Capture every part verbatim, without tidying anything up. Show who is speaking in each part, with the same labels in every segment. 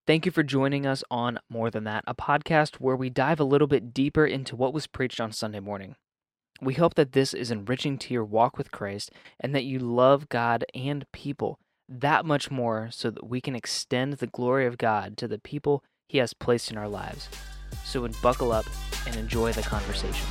Speaker 1: Thank you for joining us on More Than That, a podcast where we dive a little bit deeper into what was preached on Sunday morning. We hope that this is enriching to your walk with Christ and that you love God and people that much more so that we can extend the glory of God to the people He has placed in our lives. So buckle up and enjoy the conversation.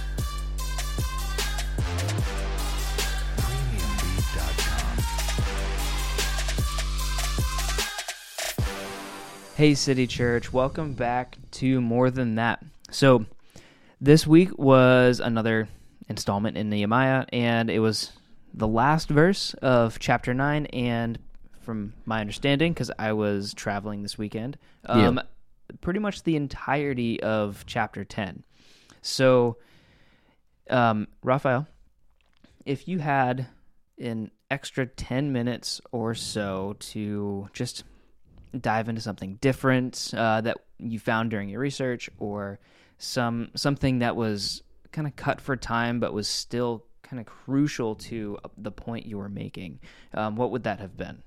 Speaker 1: Hey City Church, welcome back to More Than That. So this week was another installment in Nehemiah, and it was the last verse of chapter nine, and from my understanding, because I was traveling this weekend, um,
Speaker 2: Yeah.
Speaker 1: pretty much the entirety of chapter ten. So, um, Raphael, if you had an extra ten minutes or so to just dive into something different uh, that you found during your research, or some something that was kind of cut for time but was still kind of crucial to the point you were making, um, what would that have been?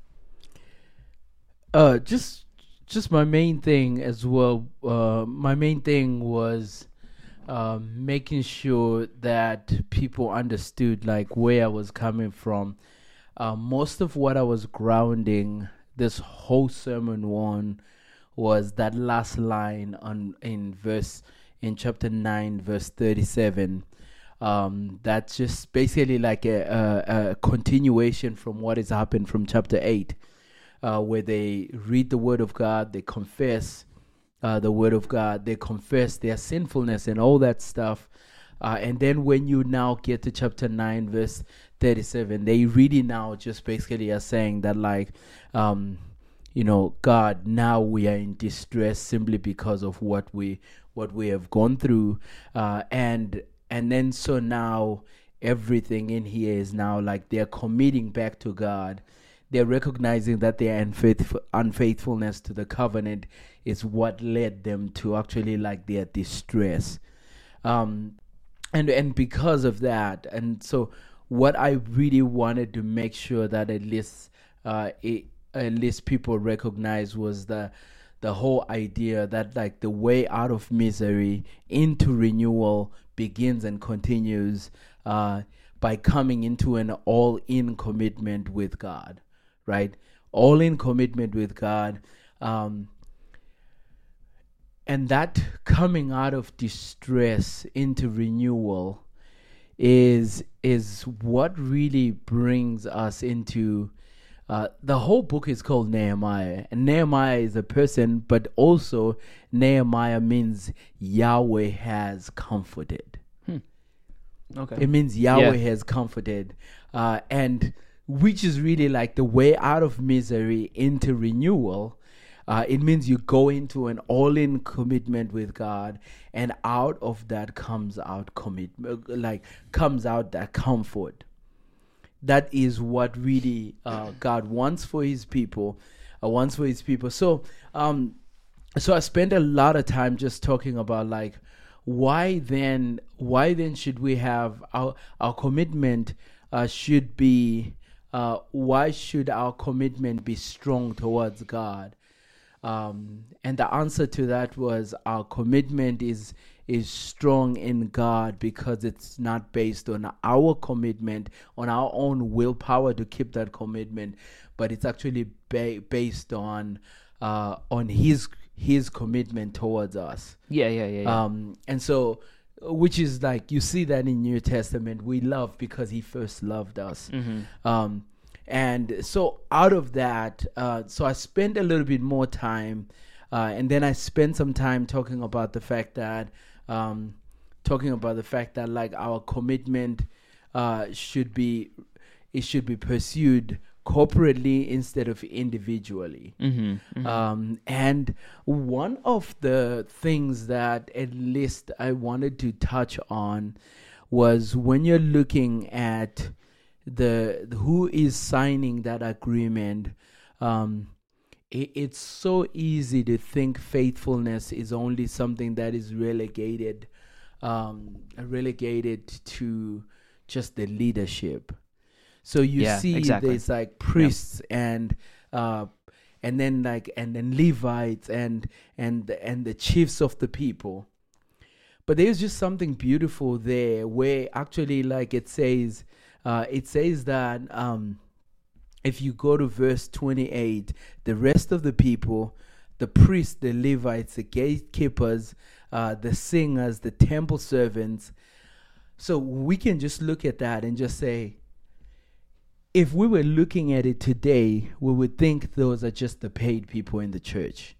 Speaker 2: Uh, just just my main thing as well. Uh, my main thing was uh, making sure that people understood like where I was coming from. Uh, most of what I was grounding this whole sermon on was that last line on in verse in chapter nine, verse thirty-seven. Um, that's just basically like a, a, a continuation from what has happened from chapter eight, uh, where they read the word of God, they confess uh, the word of God, they confess their sinfulness and all that stuff. Uh, and then when you now get to chapter nine, verse thirty-seven, they really now just basically are saying that like, um, you know, God, now we are in distress simply because of what we what we have gone through, uh, and and then so now everything in here is now like they're committing back to God. They're recognizing that their unfaithful, unfaithfulness to the covenant is what led them to actually like their distress. Um, and and because of that, and so what I really wanted to make sure that at least uh, it, at least people recognize was the the whole idea that like the way out of misery into renewal begins and continues uh, by coming into an all-in commitment with God, right? All-in commitment with God. Um, and that coming out of distress into renewal is is what really brings us into uh, the whole book is called Nehemiah, and Nehemiah is a person, but also Nehemiah means Yahweh has comforted.
Speaker 1: Hmm. Okay.
Speaker 2: It means Yahweh
Speaker 1: Yeah.
Speaker 2: has comforted, uh, and which is really like the way out of misery into renewal. Uh, it means you go into an all-in commitment with God, and out of that comes out commitment, like comes out that comfort. That is what really uh, God wants for His people, uh, wants for His people. So, um, so I spent a lot of time just talking about like why then, why then should we have our our commitment uh, should be uh, why should our commitment be strong towards God? Um, and the answer to that was our commitment is is strong in God because it's not based on our commitment, on our own willpower to keep that commitment, but it's actually ba- based on uh, on His His commitment towards us.
Speaker 1: Yeah, yeah, yeah, yeah.
Speaker 2: Um, and so, which is like you see that in New Testament, we love because He first loved us.
Speaker 1: Mm-hmm.
Speaker 2: Um, And so out of that, uh, so I spent a little bit more time, uh, and then I spent some time talking about the fact that, um, talking about the fact that like our commitment uh, should be, it should be pursued corporately instead of individually.
Speaker 1: Mm-hmm. Mm-hmm.
Speaker 2: Um, and one of the things that at least I wanted to touch on was when you're looking at the who is signing that agreement, um, it, it's so easy to think faithfulness is only something that is relegated, um, relegated to just the leadership. So you
Speaker 1: Yeah,
Speaker 2: see,
Speaker 1: exactly.
Speaker 2: there's like priests and uh, and then like and then Levites and and and the chiefs of the people. But there's just something beautiful there where actually like it says uh, it says that um, if you go to verse twenty-eight, the rest of the people, the priests, the Levites, the gatekeepers, uh, the singers, the temple servants. So we can just look at that and just say, if we were looking at it today, we would think those are just the paid people in the church.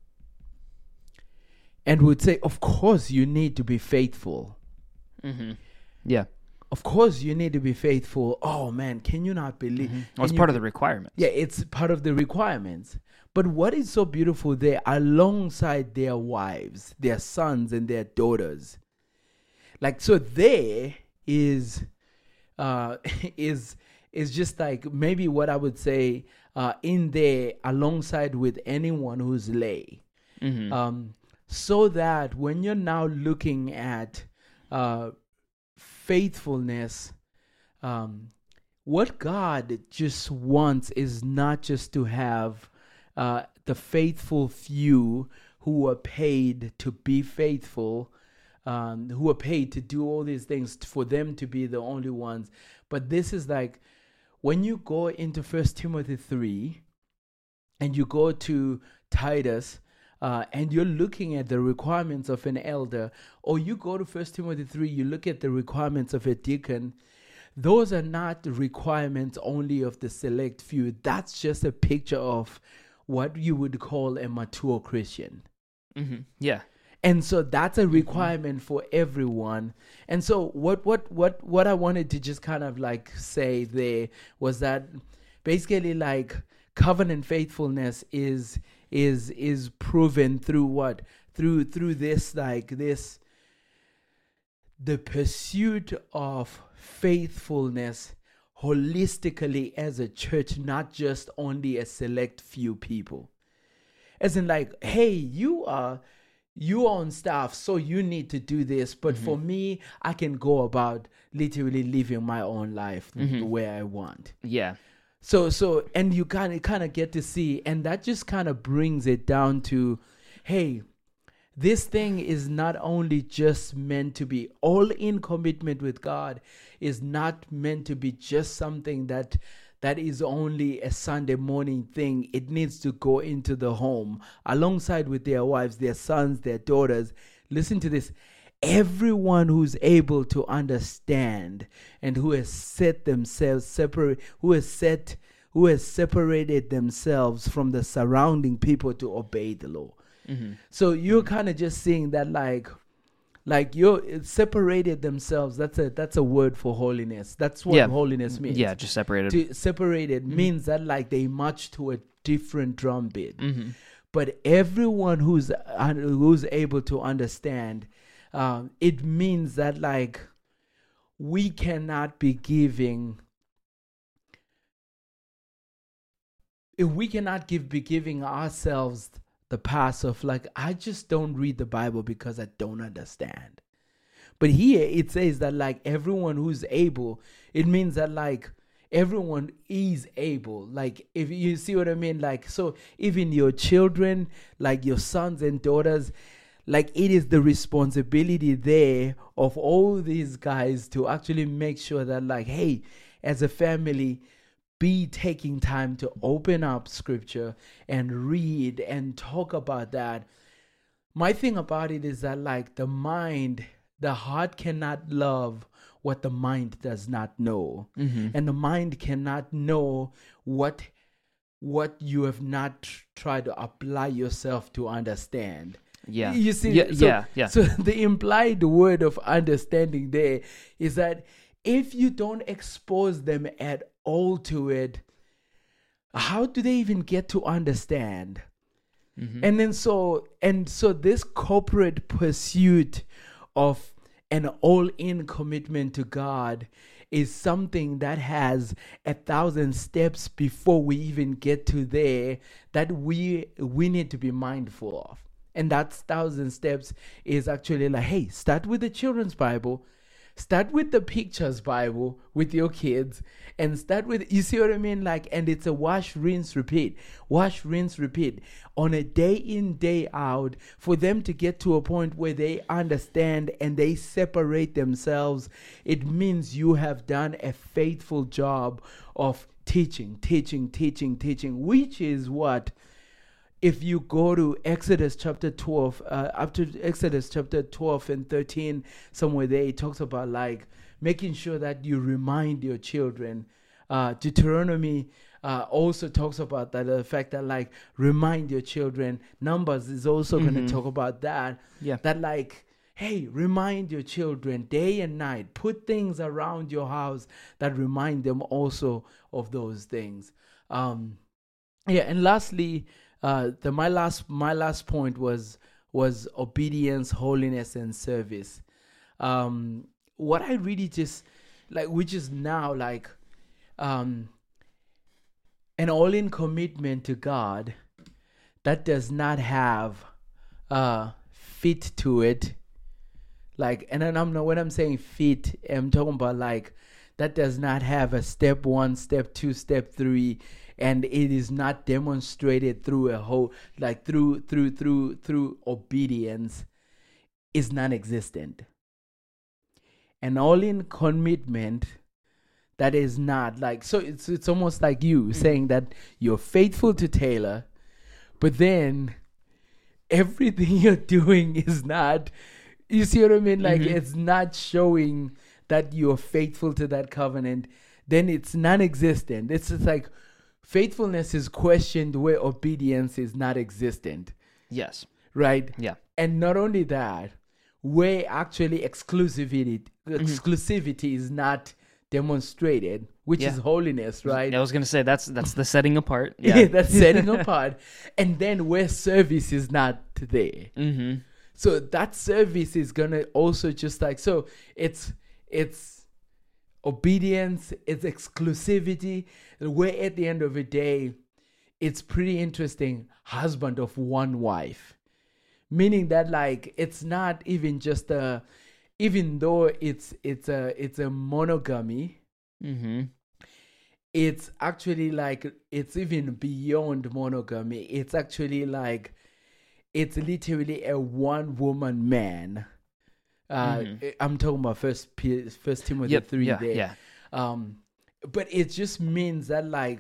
Speaker 2: And we'd say, of course, you need to be faithful.
Speaker 1: Mm-hmm. Yeah.
Speaker 2: Of course, you need to be faithful. Oh, man, can you not believe?
Speaker 1: Mm-hmm. Well, it's part be- of the requirements.
Speaker 2: Yeah, it's part of the requirements. But what is so beautiful there, alongside their wives, their sons, and their daughters? Like, so there is, uh, is... is just like maybe what I would say uh, in there alongside with anyone who's lay. Mm-hmm. Um, so that when you're now looking at uh, faithfulness, um, what God just wants is not just to have uh, the faithful few who are paid to be faithful, um, who are paid to do all these things for them to be the only ones. But this is like, when you go into First Timothy three and you go to Titus uh, and you're looking at the requirements of an elder, or you go to First Timothy three, you look at the requirements of a deacon, those are not the requirements only of the select few. That's just a picture of what you would call a mature Christian.
Speaker 1: Mm-hmm. Yeah.
Speaker 2: And so that's a requirement for everyone. And so what what what what I wanted to just kind of like say there was that basically like covenant faithfulness is is is proven through what? Through through this like this the pursuit of faithfulness holistically as a church, not just only a select few people. As in like, hey, you are You are on staff, so you need to do this. But mm-hmm. for me, I can go about literally living my own life mm-hmm. the way I want.
Speaker 1: Yeah.
Speaker 2: So, so, and you kind of, kind of get to see, and that just kind of brings it down to, hey, this thing is not only just meant to be all in commitment with God, is not meant to be just something that that is only a Sunday morning thing. It needs to go into the home alongside with their wives, their sons, their daughters. Listen to this. Everyone who's able to understand and who has set themselves separate, who has set, who has separated themselves from the surrounding people to obey the law. Mm-hmm. So you're mm-hmm. kind of just seeing that like, Like you separated themselves. That's a that's a word for holiness. That's what
Speaker 1: yeah.
Speaker 2: holiness means.
Speaker 1: Yeah, just separated.
Speaker 2: To separated mm-hmm. means that like they march to a different drum beat. Mm-hmm. But everyone who's uh, who's able to understand, um, it means that like we cannot be giving. If we cannot give be giving ourselves the pass of like, I just don't read the Bible because I don't understand. But here it says that like everyone who's able, it means that like everyone is able. Like if you see what I mean, like so even your children, like your sons and daughters, like it is the responsibility there of all these guys to actually make sure that like, hey, as a family, be taking time to open up scripture and read and talk about that. My thing about it is that like the mind, the heart cannot love what the mind does not know. Mm-hmm. And the mind cannot know what what you have not tr- tried to apply yourself to understand.
Speaker 1: Yeah.
Speaker 2: You see,
Speaker 1: yeah,
Speaker 2: so,
Speaker 1: yeah, yeah.
Speaker 2: So the implied word of understanding there is that if you don't expose them at all to it, how do they even get to understand? Mm-hmm. And then so and so this corporate pursuit of an all-in commitment to God is something that has a thousand steps before we even get to there that we we need to be mindful of. And that thousand steps is actually like, hey, start with the children's Bible, start with the pictures Bible with your kids, and start with, you see what I mean? Like, and it's a wash, rinse, repeat, wash, rinse, repeat on a day in, day out, for them to get to a point where they understand and they separate themselves. It means you have done a faithful job of teaching, teaching, teaching, teaching, which is what, if you go to Exodus chapter twelve, uh, up to Exodus chapter twelve and thirteen, somewhere there, it talks about like making sure that you remind your children. Uh, Deuteronomy uh, also talks about that, the fact that like remind your children. Numbers is also mm-hmm. going to talk about that.
Speaker 1: Yeah.
Speaker 2: That like, hey, remind your children day and night. Put things around your house that remind them also of those things. Um, yeah, and lastly, Uh, the my last my last point was was obedience, holiness, and service. Um, what I really just like, which is now like um, an all-in commitment to God that does not have uh, fit to it. Like, and then I'm not, when I'm saying fit, I'm talking about like that does not have a step one, step two, step three. And it is not demonstrated through a whole, like through, through, through, through obedience, is non-existent. An all-in commitment that is not like, so it's it's almost like you mm-hmm. saying that you're faithful to Taylor, but then everything you're doing is not, you see what I mean? Like mm-hmm. it's not showing that you're faithful to that covenant. Then it's non-existent. It's just like, faithfulness is questioned where obedience is not existent.
Speaker 1: Yes.
Speaker 2: Right?
Speaker 1: Yeah.
Speaker 2: And not only that, where actually exclusivity mm-hmm. exclusivity is not demonstrated, which yeah. is holiness, right?
Speaker 1: I was going to say that's that's the setting apart. Yeah,
Speaker 2: yeah that's setting apart. And then where service is not there.
Speaker 1: Mm-hmm.
Speaker 2: So that service is going to also just like, so it's it's obedience, it's exclusivity, where at the end of the day, it's pretty interesting, husband of one wife. Meaning that like, it's not even just a, even though it's it's a it's a monogamy,
Speaker 1: mm-hmm.
Speaker 2: it's actually like, it's even beyond monogamy. It's actually like, it's literally a one woman man. Uh, mm-hmm. I'm talking about First P- First Timothy yep, three
Speaker 1: yeah,
Speaker 2: there.
Speaker 1: Yeah.
Speaker 2: Um, but it just means that like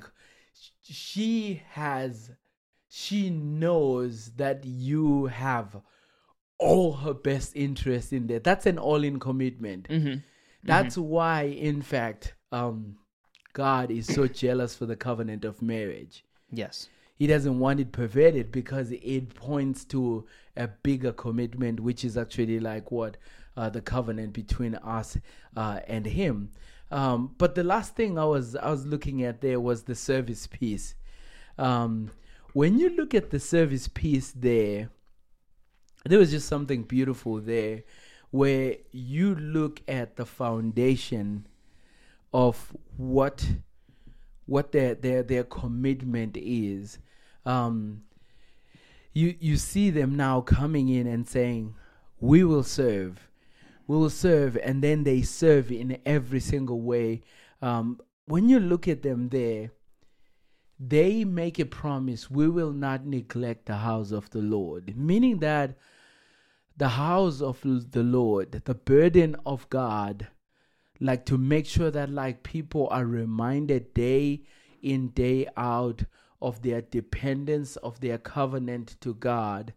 Speaker 2: she has, she knows that you have all her best interest in there. That's an all-in commitment.
Speaker 1: Mm-hmm.
Speaker 2: That's
Speaker 1: mm-hmm.
Speaker 2: why, in fact, um, God is so jealous for the covenant of marriage.
Speaker 1: Yes.
Speaker 2: He doesn't want it perverted because it points to a bigger commitment, which is actually like what uh, the covenant between us uh, and Him. Um, but the last thing I was I was looking at there was the service piece. Um, when you look at the service piece there, there was just something beautiful there, where you look at the foundation of what what their their their commitment is. Um, you you see them now coming in and saying, "We will serve, we will serve," and then they serve in every single way. Um, when you look at them there, they make a promise: "We will not neglect the house of the Lord," meaning that the house of the Lord, the burden of God, like to make sure that like people are reminded day in, day out of their dependence, of their covenant to God,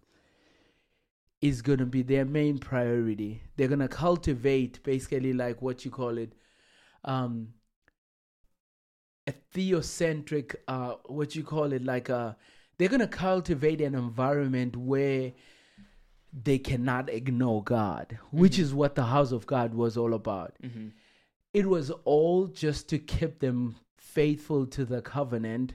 Speaker 2: is going to be their main priority. They're going to cultivate basically like what you call it, um, a theocentric, uh, what you call it, like a, they're going to cultivate an environment where they cannot ignore God, mm-hmm. which is what the house of God was all about.
Speaker 1: Mm-hmm.
Speaker 2: It was all just to keep them faithful to the covenant.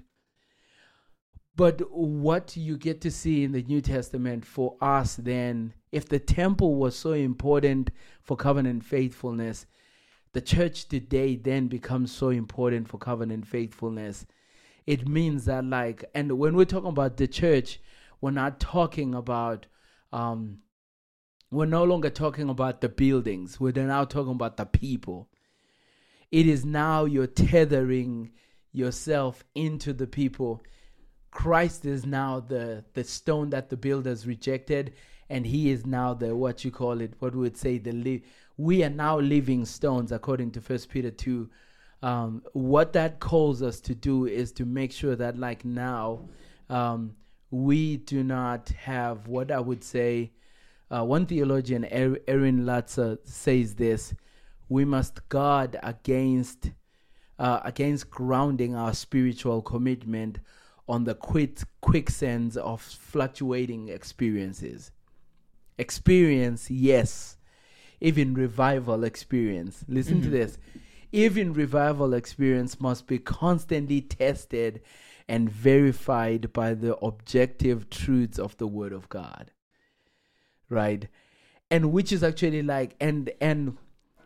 Speaker 2: But what you get to see in the New Testament for us then, if the temple was so important for covenant faithfulness, the church today then becomes so important for covenant faithfulness. It means that like, and when we're talking about the church, we're not talking about, um, we're no longer talking about the buildings. We're now talking about the people. It is now you're tethering yourself into the people. Christ is now the, the stone that the builders rejected, and he is now the, what you call it, what we would say, the li- we are now living stones, according to First Peter two. Um, what that calls us to do is to make sure that, like now, um, we do not have what I would say, uh, one theologian, Aaron Latzer, says this: we must guard against uh, against grounding our spiritual commitment on the quick quicksands of fluctuating experiences. Experience, yes. Even revival experience. Listen mm-hmm. to this. Even revival experience must be constantly tested and verified by the objective truths of the Word of God. Right? And which is actually like, and and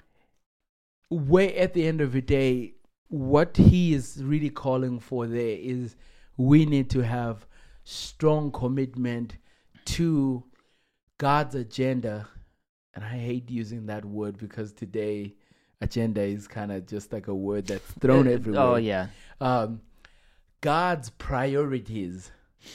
Speaker 2: way at the end of the day, what he is really calling for there is we need to have strong commitment to God's agenda. And I hate using that word because today agenda is kind of just like a word that's thrown everywhere.
Speaker 1: Oh, yeah.
Speaker 2: Um, God's priorities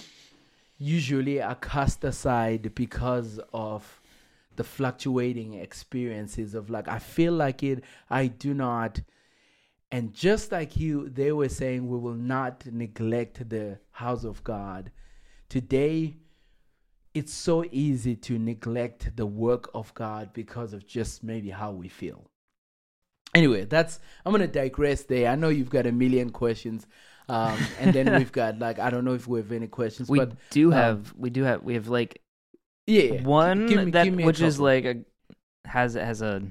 Speaker 2: usually are cast aside because of the fluctuating experiences of like, I feel like it, I do not. And just like you, they were saying we will not neglect the house of God. Today, it's so easy to neglect the work of God because of just maybe how we feel. Anyway, that's, I'm going to digress there. I know you've got a million questions. Um, and then we've got like, I don't know if we have any questions.
Speaker 1: We
Speaker 2: but
Speaker 1: do
Speaker 2: um,
Speaker 1: have, we do have, we have like
Speaker 2: yeah,
Speaker 1: one
Speaker 2: give me,
Speaker 1: that,
Speaker 2: give me
Speaker 1: which is
Speaker 2: couple.
Speaker 1: like a, has, has a,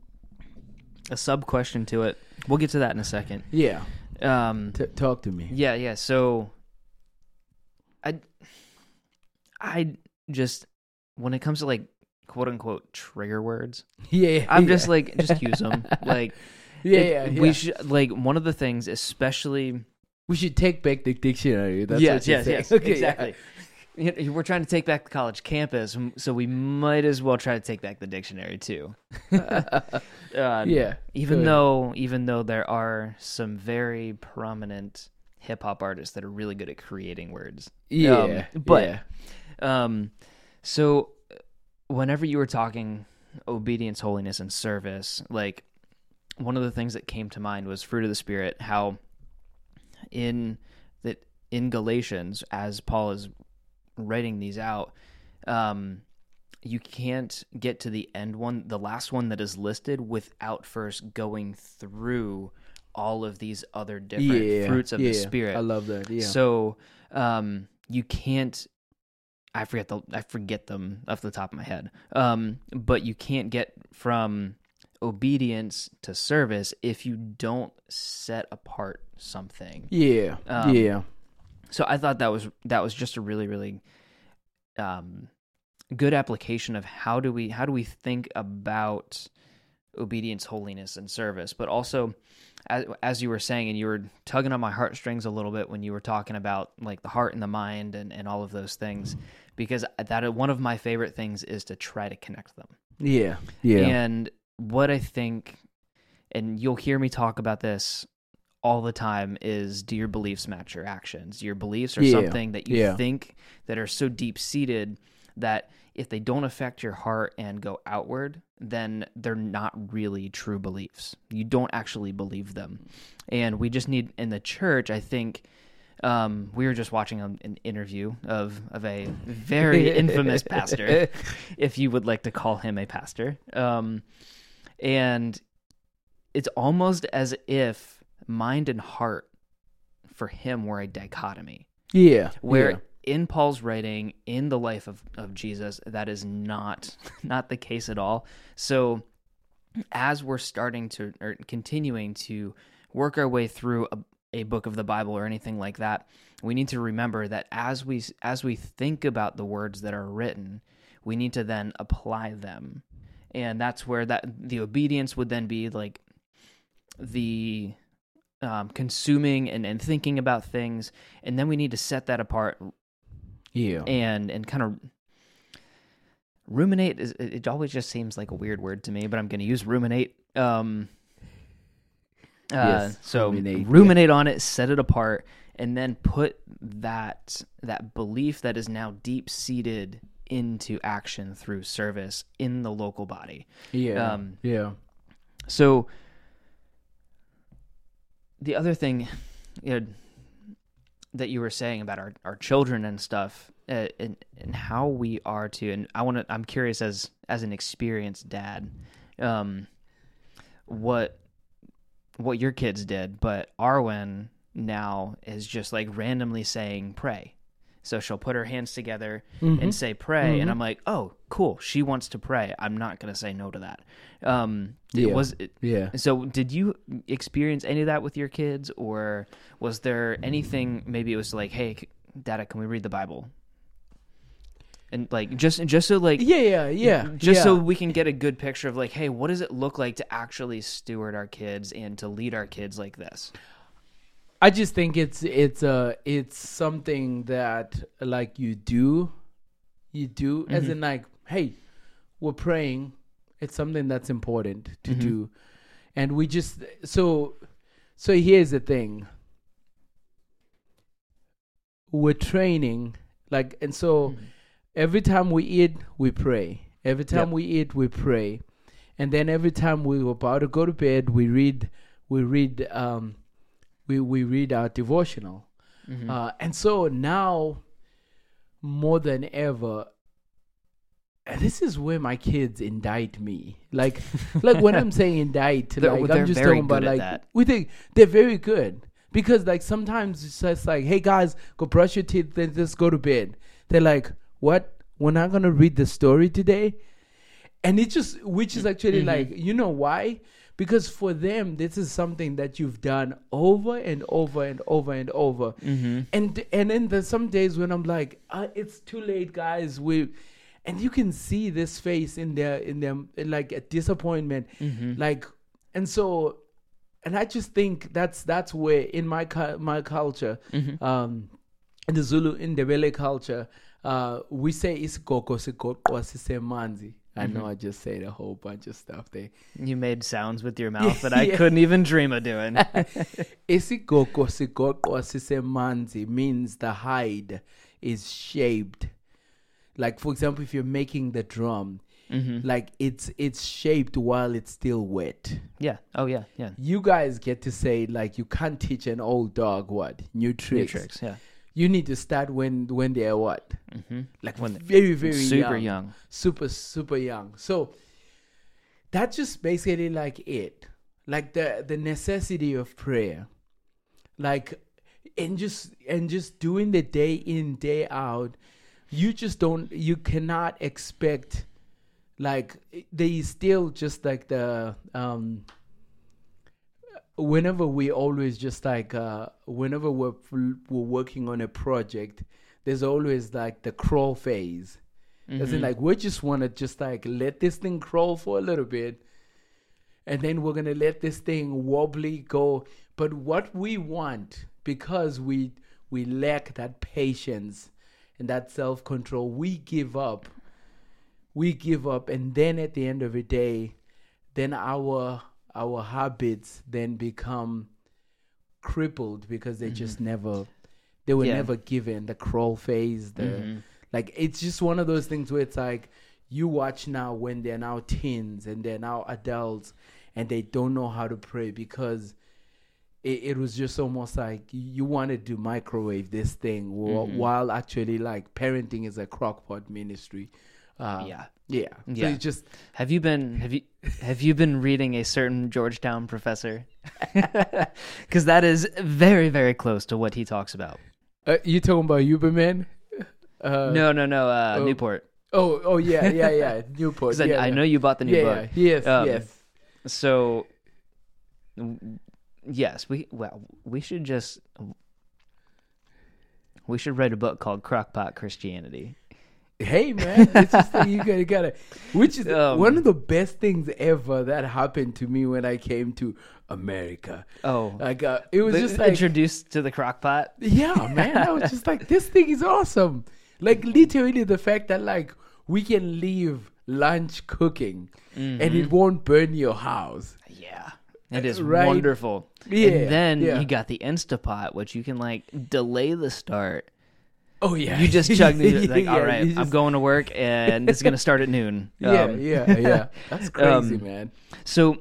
Speaker 1: a sub question to it. We'll get to that in a second.
Speaker 2: Yeah.
Speaker 1: Um,
Speaker 2: T- talk to me.
Speaker 1: Yeah. Yeah. So I, I just, when it comes to like quote unquote trigger words,
Speaker 2: yeah,
Speaker 1: I'm
Speaker 2: yeah.
Speaker 1: just like, just use them. Like,
Speaker 2: yeah,
Speaker 1: it,
Speaker 2: yeah, yeah.
Speaker 1: we should, like, one of the things, especially,
Speaker 2: we should take back the dictionary. That's
Speaker 1: yes,
Speaker 2: what you're
Speaker 1: yes,
Speaker 2: saying.
Speaker 1: yes,
Speaker 2: Okay,
Speaker 1: exactly. You know, we're trying to take back the college campus, so we might as well try to take back the dictionary too. uh,
Speaker 2: yeah.
Speaker 1: Even though, even though there are some very prominent hip hop artists that are really good at creating words.
Speaker 2: Yeah.
Speaker 1: Um, but,
Speaker 2: yeah.
Speaker 1: um, so whenever you were talking obedience, holiness, and service, like one of the things that came to mind was fruit of the Spirit. How in that in Galatians, as Paul is writing these out, um, you can't get to the end one, the last one that is listed, without first going through all of these other different
Speaker 2: yeah,
Speaker 1: fruits of
Speaker 2: yeah.
Speaker 1: the Spirit.
Speaker 2: I love that. Yeah.
Speaker 1: So um, you can't. I forget the I forget them off the top of my head. Um, but you can't get from obedience to service if you don't set apart something.
Speaker 2: Yeah.
Speaker 1: Um,
Speaker 2: yeah.
Speaker 1: So I thought that was that was just a really really um, good application of how do we how do we think about obedience, holiness, and service, but also as, as you were saying, and you were tugging on my heartstrings a little bit when you were talking about like the heart and the mind and, and all of those things, because that one of my favorite things is to try to connect them.
Speaker 2: Yeah, yeah.
Speaker 1: And what I think, and you'll hear me talk about this all the time, is do your beliefs match your actions? Your beliefs are
Speaker 2: Yeah,
Speaker 1: something that you
Speaker 2: yeah.
Speaker 1: think that are so deep-seated that if they don't affect your heart and go outward, then they're not really true beliefs. You don't actually believe them. And we just need, in the church, I think, um, we were just watching an, an interview of, of a very infamous pastor, if you would like to call him a pastor. Um, and it's almost as if mind and heart for him were a dichotomy.
Speaker 2: Yeah.
Speaker 1: Where
Speaker 2: yeah.
Speaker 1: in Paul's writing, in the life of, of Jesus, that is not not the case at all. So as we're starting to, or continuing to work our way through a, a book of the Bible or anything like that, we need to remember that as we as we think about the words that are written, we need to then apply them. And that's where that the obedience would then be like the um, consuming and, and thinking about things, and then we need to set that apart.
Speaker 2: Yeah.
Speaker 1: And and kind of ruminate is it it always just seems like a weird word to me, but I'm going to use ruminate. Um, uh,
Speaker 2: Yes,
Speaker 1: so
Speaker 2: ruminate,
Speaker 1: ruminate, on it, set it apart, and then put that that belief that is now deep seated into action through service in the local body.
Speaker 2: Yeah.
Speaker 1: Um,
Speaker 2: yeah.
Speaker 1: So the other thing, you know, that you were saying about our, our children and stuff, uh, and and how we are to, and I want to, I'm curious as as an experienced dad, um, what what your kids did, but Arwen now is just like randomly saying pray. So she'll put her hands together
Speaker 2: Mm-hmm.
Speaker 1: and say pray,
Speaker 2: Mhm.
Speaker 1: and I'm like, oh, cool. She wants to pray. I'm not going to say no to that. Um, it
Speaker 2: Yeah.
Speaker 1: was it,
Speaker 2: Yeah.
Speaker 1: so did you experience any of that with your kids, or was there anything, maybe it was like, hey, c- Dada, can we read the Bible? And like, just just so like,
Speaker 2: Yeah. Yeah. Yeah.
Speaker 1: just
Speaker 2: yeah.
Speaker 1: so we can get a good picture of like, hey, what does it look like to actually steward our kids and to lead our kids like this?
Speaker 2: I just think it's it's uh it's something that like you do, you do as
Speaker 1: Mhm.
Speaker 2: in like, hey, we're praying. It's something that's important to
Speaker 1: Mhm.
Speaker 2: do, and we just so so here's the thing. We're training like, and so every time we eat, we pray. Every time
Speaker 1: Yep.
Speaker 2: we eat, we pray, and then every time we were about to go to bed, we read we read um. We, we read our devotional.
Speaker 1: Mhm.
Speaker 2: Uh, and so now, more than ever, and this is where my kids indict me. Like, like when I'm saying indict,
Speaker 1: They're-
Speaker 2: like
Speaker 1: they're
Speaker 2: I'm just
Speaker 1: very
Speaker 2: talking about
Speaker 1: good at
Speaker 2: like
Speaker 1: that.
Speaker 2: we think they're very good because like sometimes it's just like, hey guys, go brush your teeth, then just go to bed. They're like, what? We're not gonna read the story today, and it just which is actually
Speaker 1: Mhm.
Speaker 2: like, you know why? Because for them, this is something that you've done over and over and over and over.
Speaker 1: Mm-hmm.
Speaker 2: And and then there's some days when I'm like, uh, it's too late, guys. We, and you can see this face in their in them like a disappointment,
Speaker 1: Mm-hmm.
Speaker 2: like, and so, and I just think that's that's where in my cu- my culture,
Speaker 1: Mm-hmm.
Speaker 2: um, in the Zulu in the Ndebele culture, uh, we say isigoko sigoqwa sisemanzi. I know
Speaker 1: Mhm.
Speaker 2: I just said a whole bunch of stuff there.
Speaker 1: You made sounds with your mouth that I
Speaker 2: Yeah.
Speaker 1: couldn't even dream of doing.
Speaker 2: Isigoko sigoqwa sisemanzi means the hide is shaped. Like for example, if you're making the drum,
Speaker 1: Mm-hmm.
Speaker 2: like it's it's shaped while it's still wet.
Speaker 1: Yeah. Oh, yeah. Yeah.
Speaker 2: You guys get to say like you can't teach an old dog what new
Speaker 1: New
Speaker 2: tricks.
Speaker 1: tricks. Yeah.
Speaker 2: You need to start when when they're what,
Speaker 1: Mm-hmm.
Speaker 2: like
Speaker 1: When they're
Speaker 2: very very
Speaker 1: super
Speaker 2: young.
Speaker 1: young.
Speaker 2: super super young. So that's just basically like it, like the the necessity of prayer, like and just and just doing the day in day out. You just don't. You cannot expect like there is still just like the um. Whenever we always just like uh, whenever we're we're working on a project, there's always like the crawl phase. As in,
Speaker 1: Mhm.
Speaker 2: like, we just want to just like let this thing crawl for a little bit, and then we're gonna let this thing wobbly go. But what we want, because we we lack that patience and that self control, we give up. We give up, and then at the end of the day, then our our habits then become crippled because they just never they were
Speaker 1: Yeah.
Speaker 2: never given the crawl phase, the
Speaker 1: Mhm.
Speaker 2: like it's just one of those things where it's like you watch now when they're now teens and they're now adults and they don't know how to pray because it, it was just almost like you wanted to microwave this thing wh-
Speaker 1: Mhm.
Speaker 2: while actually like parenting is a crockpot ministry. Uh,
Speaker 1: Yeah.
Speaker 2: yeah. So
Speaker 1: Yeah.
Speaker 2: it's just
Speaker 1: Have you been have you have you been reading a certain Georgetown professor? Because that is very very close to what he talks about.
Speaker 2: uh, you talking about Uberman? Uh,
Speaker 1: no, no, no. Uh,
Speaker 2: oh,
Speaker 1: Newport.
Speaker 2: Oh, oh yeah, yeah, yeah. Newport.
Speaker 1: 'Cause I,
Speaker 2: Yeah,
Speaker 1: I
Speaker 2: yeah.
Speaker 1: know you bought the new
Speaker 2: yeah,
Speaker 1: book.
Speaker 2: yeah. Yes,
Speaker 1: Um,
Speaker 2: yes.
Speaker 1: So, w- yes, we well we should just we should write a book called Crockpot Christianity.
Speaker 2: Hey man, it's just that you gotta, gotta which is
Speaker 1: Um,
Speaker 2: one of the best things ever that happened to me when I came to America.
Speaker 1: Oh,
Speaker 2: Like uh, it was
Speaker 1: the-
Speaker 2: just like
Speaker 1: introduced to the Crockpot.
Speaker 2: yeah, man. I was just like, this thing is awesome. Like literally the fact that like we can leave lunch cooking
Speaker 1: Mm-hmm.
Speaker 2: and it won't burn your house.
Speaker 1: Yeah. It is
Speaker 2: Right?
Speaker 1: wonderful.
Speaker 2: Yeah,
Speaker 1: And then
Speaker 2: yeah.
Speaker 1: you got the Instapot, which you can like delay the start.
Speaker 2: Oh yeah,
Speaker 1: You just chug the like,
Speaker 2: Yeah,
Speaker 1: all right,
Speaker 2: you
Speaker 1: I'm
Speaker 2: just-
Speaker 1: going to work and it's going to start at noon.
Speaker 2: Yeah,
Speaker 1: Um,
Speaker 2: yeah, yeah. That's crazy,
Speaker 1: um,
Speaker 2: man.
Speaker 1: So,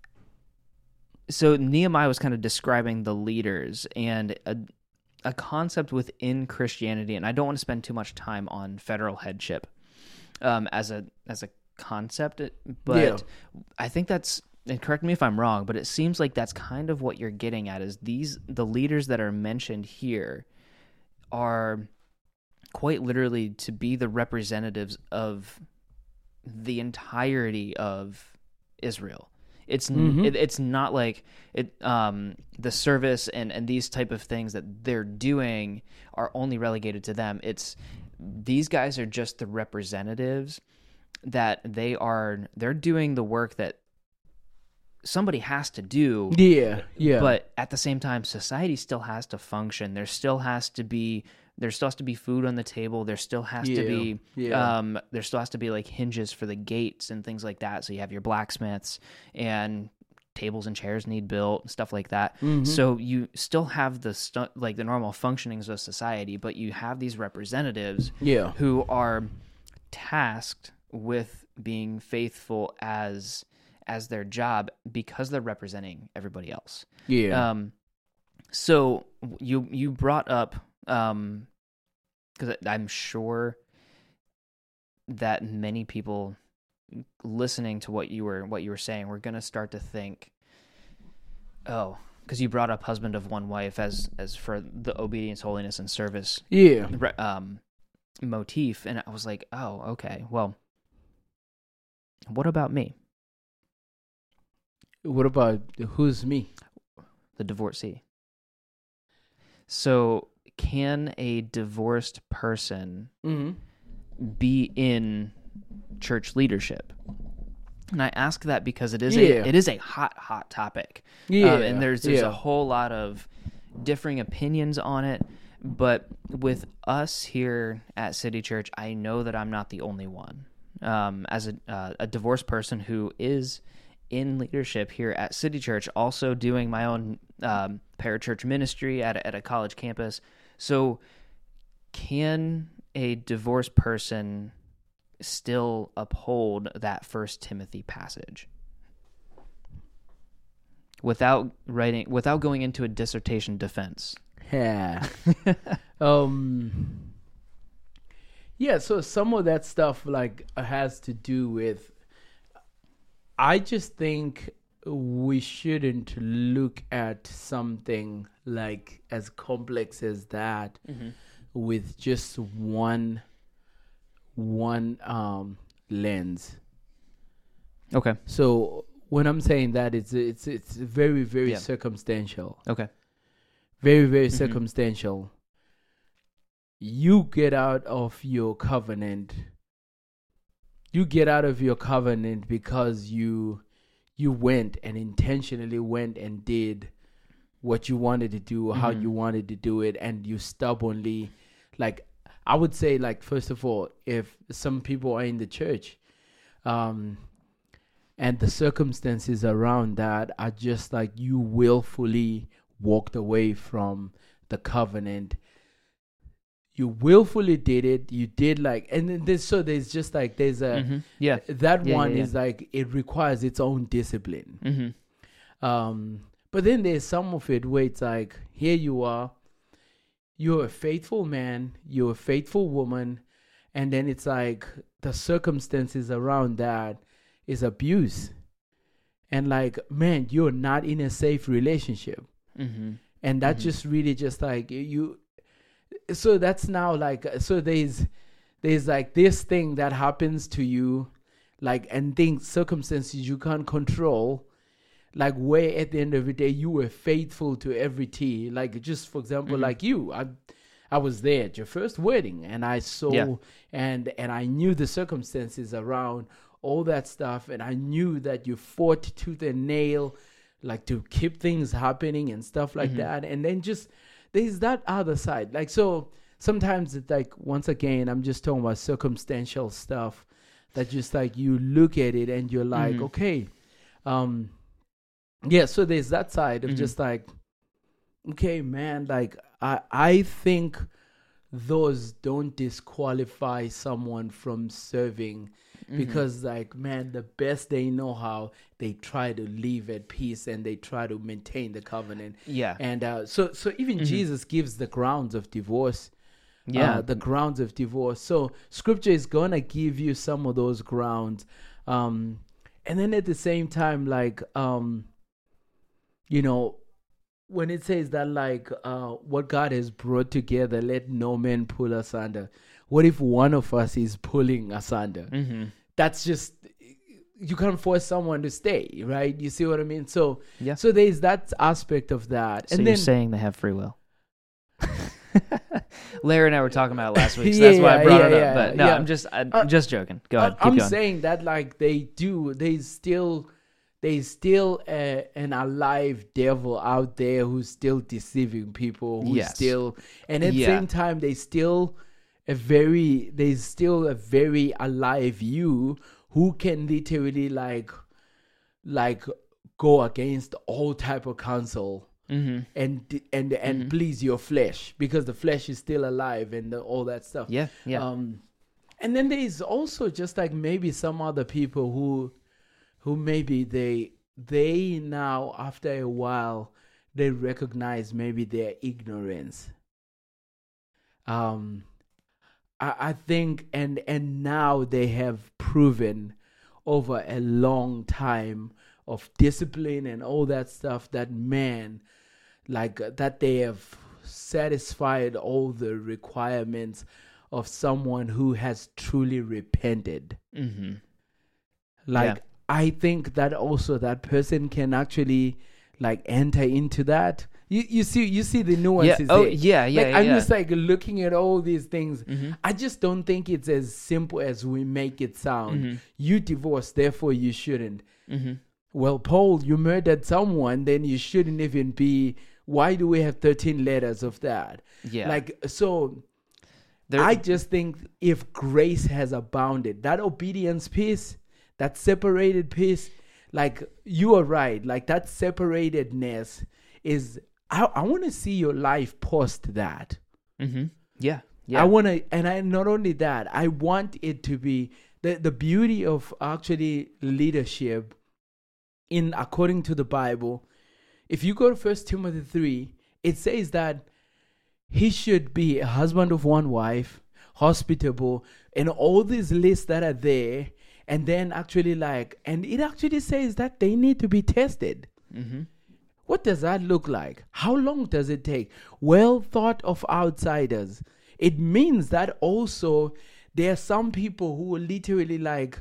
Speaker 1: so Nehemiah was kind of describing the leaders and a, a concept within Christianity, and I don't want to spend too much time on federal headship um, as a as a concept, but
Speaker 2: Yeah.
Speaker 1: I think that's. And correct me if I'm wrong, but it seems like that's kind of what you're getting at. Is these the leaders that are mentioned here are quite literally to be the representatives of the entirety of Israel. It's
Speaker 2: Mhm.
Speaker 1: it, it's not like it um the service and and these type of things that they're doing are only relegated to them. It's these guys are just the representatives that they are they're doing the work that somebody has to do.
Speaker 2: Yeah, yeah.
Speaker 1: But at the same time, society still has to function. There still has to be there still has to be food on the table. There still has
Speaker 2: Yeah,
Speaker 1: to be
Speaker 2: yeah.
Speaker 1: um there still has to be like hinges for the gates and things like that. So you have your blacksmiths and tables and chairs need built and stuff like that.
Speaker 2: Mhm.
Speaker 1: So you still have the stu- like the normal functionings of society, but you have these representatives
Speaker 2: Yeah.
Speaker 1: who are tasked with being faithful as as their job because they're representing everybody else.
Speaker 2: Yeah.
Speaker 1: Um, so you you brought up um, because I'm sure that many people listening to what you were what you were saying were going to start to think, oh, because you brought up husband of one wife as as for the obedience, holiness, and service
Speaker 2: yeah.
Speaker 1: re- um, motif, and I was like, oh, okay, well, what about me?
Speaker 2: What about who's me?
Speaker 1: The divorcee. So, can a divorced person
Speaker 2: Mm-hmm.
Speaker 1: be in church leadership? And I ask that because it is
Speaker 2: Yeah.
Speaker 1: a it is a hot hot topic.
Speaker 2: Yeah.
Speaker 1: Um, and there's there's
Speaker 2: yeah.
Speaker 1: a whole lot of differing opinions on it. But with us here at City Church, I know that I'm not the only one. Um, as a uh, a divorced person who is in leadership here at City Church, also doing my own um, parachurch ministry at a, at a college campus. So, can a divorced person still uphold that First Timothy passage without writing, without going into a dissertation defense?
Speaker 2: Yeah. um. Yeah. So some of that stuff like has to do with. I just think we shouldn't look at something like as complex as that
Speaker 1: Mm-hmm.
Speaker 2: with just one one um lens.
Speaker 1: Okay.
Speaker 2: So when I'm saying that, it's it's it's very very
Speaker 1: Yeah.
Speaker 2: circumstantial.
Speaker 1: Okay.
Speaker 2: Very very
Speaker 1: Mhm.
Speaker 2: circumstantial. You get out of your covenant. You get out of your covenant because you you went and intentionally went and did what you wanted to do, how
Speaker 1: Mhm.
Speaker 2: you wanted to do it, and you stubbornly, like I would say, like first of all, if some people are in the church, um, and the circumstances around that are just like you willfully walked away from the covenant. You willfully did it. You did like, and then there's, so there's just like there's a
Speaker 1: Mm-hmm. Yeah.
Speaker 2: that
Speaker 1: Yeah,
Speaker 2: one
Speaker 1: yeah, yeah.
Speaker 2: is like it requires its own discipline.
Speaker 1: Mm-hmm.
Speaker 2: Um, but then there's some of it where it's like, here you are, you're a faithful man, you're a faithful woman, and then it's like the circumstances around that is abuse, and like, man, you're not in a safe relationship,
Speaker 1: Mm-hmm.
Speaker 2: and that
Speaker 1: Mhm.
Speaker 2: just really just like you. So that's now like, so there's there's like this thing that happens to you, like, and things, circumstances you can't control, like where at the end of the day you were faithful to every T. Like just for example,
Speaker 1: Mhm.
Speaker 2: like you, I I was there at your first wedding, and I saw
Speaker 1: Yeah.
Speaker 2: and and I knew the circumstances around all that stuff, and I knew that you fought tooth and nail, like to keep things happening and stuff like
Speaker 1: Mhm.
Speaker 2: that. And then just there's that other side, like so sometimes it's like, once again, I'm just talking about circumstantial stuff that just like you look at it and you're like,
Speaker 1: Mhm.
Speaker 2: okay, um, yeah. So there's that side of
Speaker 1: Mhm.
Speaker 2: just like, okay, man, like I I think those don't disqualify someone from serving
Speaker 1: Mhm.
Speaker 2: because like, man, the best they know how, they try to live at peace and they try to maintain the covenant.
Speaker 1: Yeah.
Speaker 2: And uh, so so even
Speaker 1: Mhm.
Speaker 2: Jesus gives the grounds of divorce.
Speaker 1: Yeah.
Speaker 2: Uh, the grounds of divorce. So scripture is gonna give you some of those grounds. Um and then at the same time, like um you know, when it says that like uh what God has brought together, let no man pull asunder. What if one of us is pulling asunder?
Speaker 1: Mhm.
Speaker 2: That's just, you can't force someone to stay, right? You see what I mean? So
Speaker 1: Yeah.
Speaker 2: so there's that aspect of that.
Speaker 1: So
Speaker 2: and
Speaker 1: you're
Speaker 2: then
Speaker 1: saying they have free will. Larry and I were talking about it last week, so
Speaker 2: Yeah,
Speaker 1: that's why I brought
Speaker 2: yeah,
Speaker 1: it up.
Speaker 2: yeah,
Speaker 1: But no,
Speaker 2: yeah.
Speaker 1: I'm just I'm
Speaker 2: Uh,
Speaker 1: just joking. Go ahead,
Speaker 2: I-
Speaker 1: keep
Speaker 2: I'm
Speaker 1: going.
Speaker 2: saying that like they do, they still, there's still a, an alive devil out there who's still deceiving people, who's
Speaker 1: Yes.
Speaker 2: still, and at the
Speaker 1: Yeah.
Speaker 2: same time, they still a very, there's still a very alive you who can literally like, like go against all type of counsel
Speaker 1: Mm-hmm.
Speaker 2: and and and
Speaker 1: Mhm.
Speaker 2: please your flesh because the flesh is still alive and the, all that stuff.
Speaker 1: Yeah, yeah.
Speaker 2: Um, and then there is also just like maybe some other people who, who maybe they they now after a while they recognize maybe their ignorance. Um, I, I think and and now they have proven over a long time of discipline and all that stuff that man, like uh, that they have satisfied all the requirements of someone who has truly repented.
Speaker 1: Mm-hmm.
Speaker 2: Like
Speaker 1: Yeah.
Speaker 2: I think that also that person can actually like enter into that. You you see you see the
Speaker 1: Yeah.
Speaker 2: nuances
Speaker 1: Oh,
Speaker 2: there.
Speaker 1: yeah, yeah,
Speaker 2: Like
Speaker 1: yeah.
Speaker 2: I'm
Speaker 1: yeah.
Speaker 2: just like looking at all these things.
Speaker 1: Mm-hmm.
Speaker 2: I just don't think it's as simple as we make it sound.
Speaker 1: Mhm.
Speaker 2: You divorced, therefore you shouldn't.
Speaker 1: Mm-hmm.
Speaker 2: Well, Paul, you murdered someone, then you shouldn't even be. Why do we have thirteen letters of that?
Speaker 1: Yeah.
Speaker 2: Like, so
Speaker 1: There-
Speaker 2: I just think if grace has abounded, that obedience piece, that separated piece, like you are right, like that separatedness is, I, I want to see your life post that.
Speaker 1: Mm-hmm. Yeah. Yeah.
Speaker 2: I want to, and I not only that, I want it to be the the beauty of actually leadership in according to the Bible. If you go to First Timothy three, it says that he should be a husband of one wife, hospitable, and all these lists that are there. And then actually like, and it actually says that they need to be tested.
Speaker 1: Mm-hmm.
Speaker 2: What does that look like? How long does it take? Well thought of outsiders. It means that also there are some people who are literally like,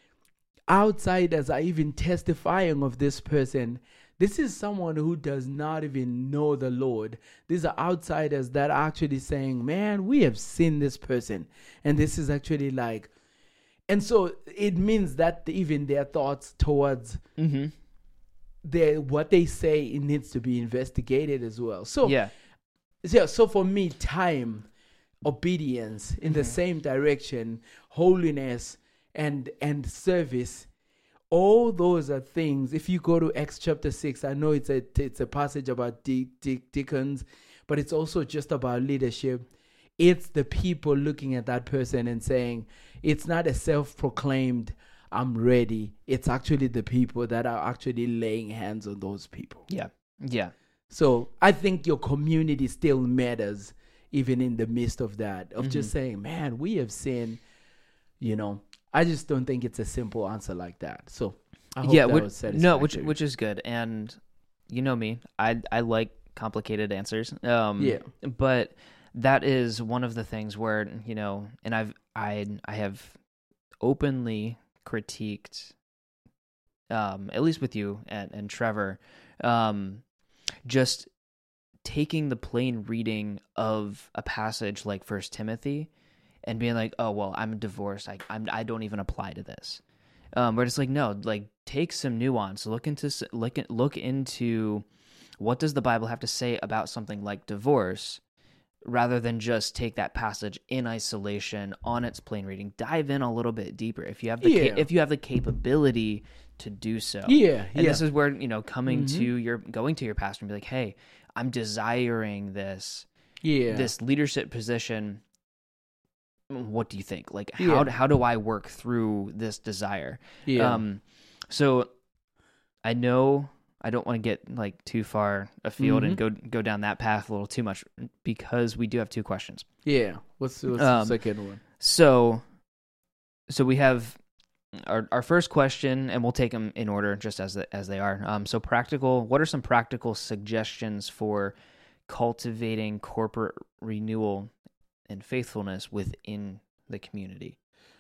Speaker 2: outsiders are even testifying of this person. This is someone who does not even know the Lord. These are outsiders that are actually saying, man, we have seen this person. And this is actually like, and so it means that even their thoughts towards
Speaker 1: Mm-hmm.
Speaker 2: their, what they say, it needs to be investigated as well. So,
Speaker 1: Yeah.
Speaker 2: yeah, so for me, time, obedience in the
Speaker 1: Mhm.
Speaker 2: same direction, holiness, and and service, all those are things. If you go to Acts chapter six, I know it's a it's a passage about de- de- deacons, but it's also just about leadership. It's the people looking at that person and saying, it's not a self-proclaimed, I'm ready. It's actually the people that are actually laying hands on those people.
Speaker 1: Yeah. Yeah.
Speaker 2: So I think your community still matters, even in the midst of that, of just saying, man, we have seen, you know, I just don't think it's a simple answer like that. So I hope
Speaker 1: yeah,
Speaker 2: that
Speaker 1: which,
Speaker 2: was
Speaker 1: no, which
Speaker 2: satisfactory.
Speaker 1: which is good, and you know me, I I like complicated answers. Um,
Speaker 2: Yeah.
Speaker 1: but that is one of the things where you know, and I've I I have openly critiqued, um, at least with you and and Trevor, um, just taking the plain reading of a passage like First Timothy and being like, oh well, I'm divorced, I I'm I don't even apply to this. Um, but it's like no, like take some nuance, look into s- look in- look into what does the Bible have to say about something like divorce, rather than just take that passage in isolation on its plain reading. Dive in a little bit deeper if you have the
Speaker 2: Yeah.
Speaker 1: ca- if you have the capability to do so.
Speaker 2: Yeah,
Speaker 1: And
Speaker 2: yeah.
Speaker 1: this is where, you know, coming
Speaker 2: Mhm.
Speaker 1: to your going to your pastor and be like, "Hey, I'm desiring this
Speaker 2: Yeah.
Speaker 1: this leadership position. What do you think? Like, how
Speaker 2: Yeah.
Speaker 1: how do I work through this desire?"
Speaker 2: Yeah.
Speaker 1: Um, so I know I don't want to get like too far afield and go go down that path a little too much because we do have two questions.
Speaker 2: yeah. What's, what's
Speaker 1: Um,
Speaker 2: the second one?
Speaker 1: So, so we have our our first question, and we'll take them in order just as the, as they are. Um, so practical. What are some practical suggestions for cultivating corporate renewal and faithfulness within the community?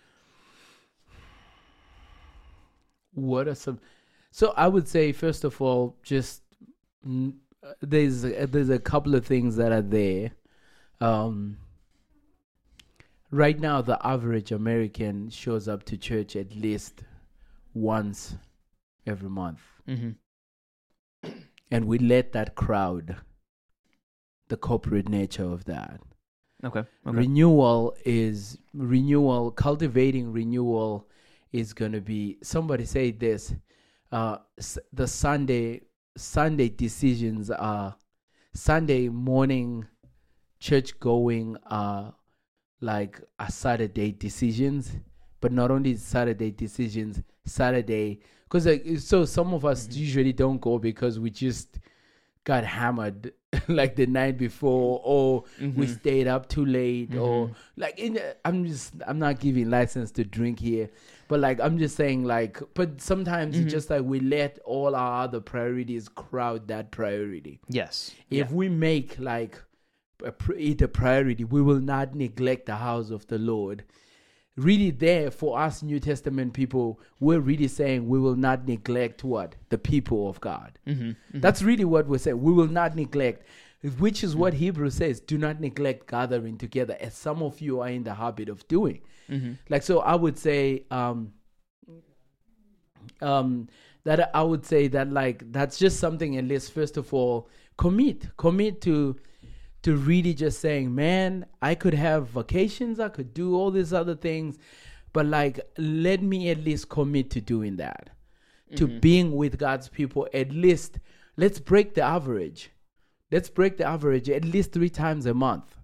Speaker 2: What are some? So I would say, first of all, just mm, uh, there's a, there's a couple of things that are there. Um, right now, the average American shows up to church at least once every month,
Speaker 1: Mm-hmm.
Speaker 2: and we let that crowd the corporate nature of that.
Speaker 1: Okay. Okay.
Speaker 2: Renewal is renewal, cultivating renewal is going to be, somebody say this, uh, s- the Sunday, Sunday decisions are, Sunday morning church going are like a Saturday decisions, but not only Saturday decisions, Saturday, because like, so some of us
Speaker 1: Mhm.
Speaker 2: usually don't go because we just got hammered like the night before, or we
Speaker 1: Mhm.
Speaker 2: stayed up too late, or
Speaker 1: Mhm.
Speaker 2: like in the, I'm just I'm not giving license to drink here, but like I'm just saying like, but sometimes
Speaker 1: Mhm.
Speaker 2: it's just like we let all our other priorities crowd that priority.
Speaker 1: Yes.
Speaker 2: If
Speaker 1: Yeah.
Speaker 2: we make like a, pr- it a priority, we will not neglect the house of the Lord. Really, there for us New Testament people, we're really saying we will not neglect what? The people of God.
Speaker 1: Mm-hmm. Mm-hmm.
Speaker 2: That's really what we're saying. We will not neglect, which is what Hebrews says, do not neglect gathering together, as some of you are in the habit of doing.
Speaker 1: Mm-hmm.
Speaker 2: Like, so I would say, um, um, that I would say that like, that's just something, at least, first of all, commit, commit to, to really just saying, man, I could have vacations, I could do all these other things, but like, let me at least commit to doing that, to
Speaker 1: Mhm.
Speaker 2: being with God's people. At least, let's break the average. Let's break the average at least three times a month.